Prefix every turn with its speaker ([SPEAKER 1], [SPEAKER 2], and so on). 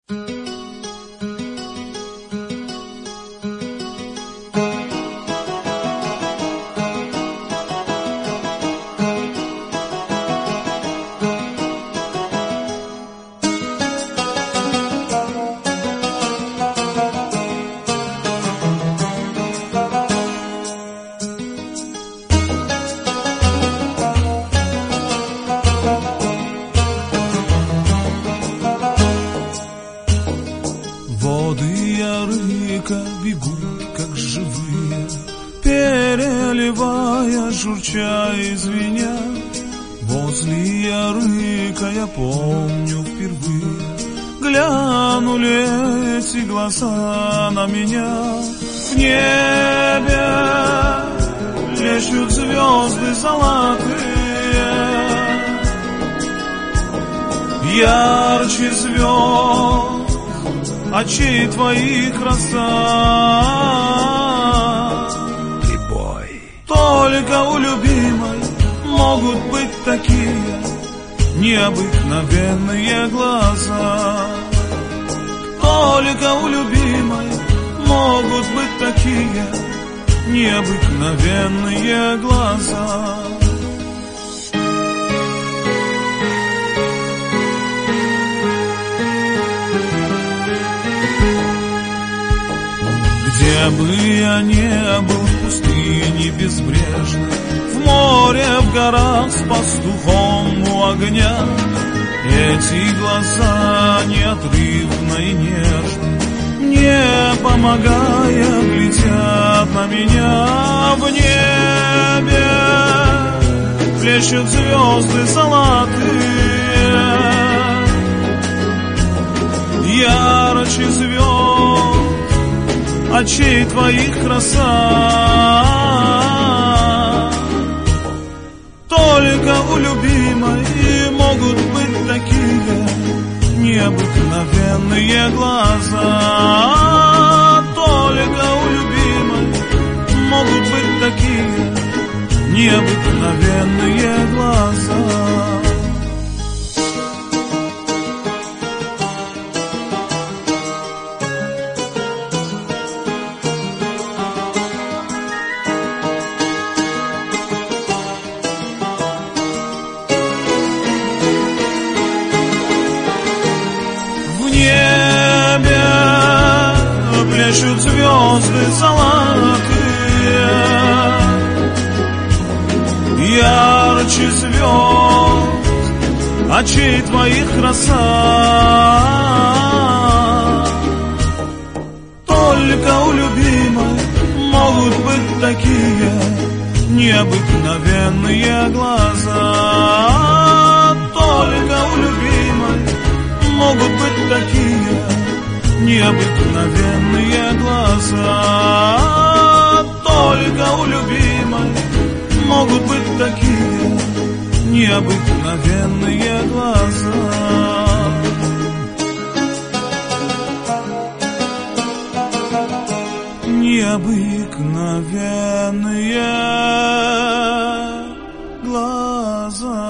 [SPEAKER 1] Бегут, как живые, переливая, журча и звеня. Возле ярыка я помню впервые глянули эти глаза на меня. В небе плещут звезды золотые, ярче звезд очей твоих краса.
[SPEAKER 2] Прибой.
[SPEAKER 1] Только у любимой могут быть такие необыкновенные глаза. Только у любимой могут быть такие необыкновенные глаза. Где бы я ни был, в пустыне безбрежной, в море, в горах, с пастухом у огня, эти глаза неотрывно и нежно, мне помогая, глядят на меня. В небе плещут звезды золотые, ярче звезд очей твоих краса. Только у любимой могут быть такие необыкновенные глаза. Только у любимой могут быть такие необыкновенные глаза. Плещут звезды золотые, ярче звезд очей твоих краса. Только у любимой могут быть такие необыкновенные глаза. Только у любимой могут быть такие необыкновенные глаза. Только у любимой могут быть такие необыкновенные глаза. Необыкновенные глаза.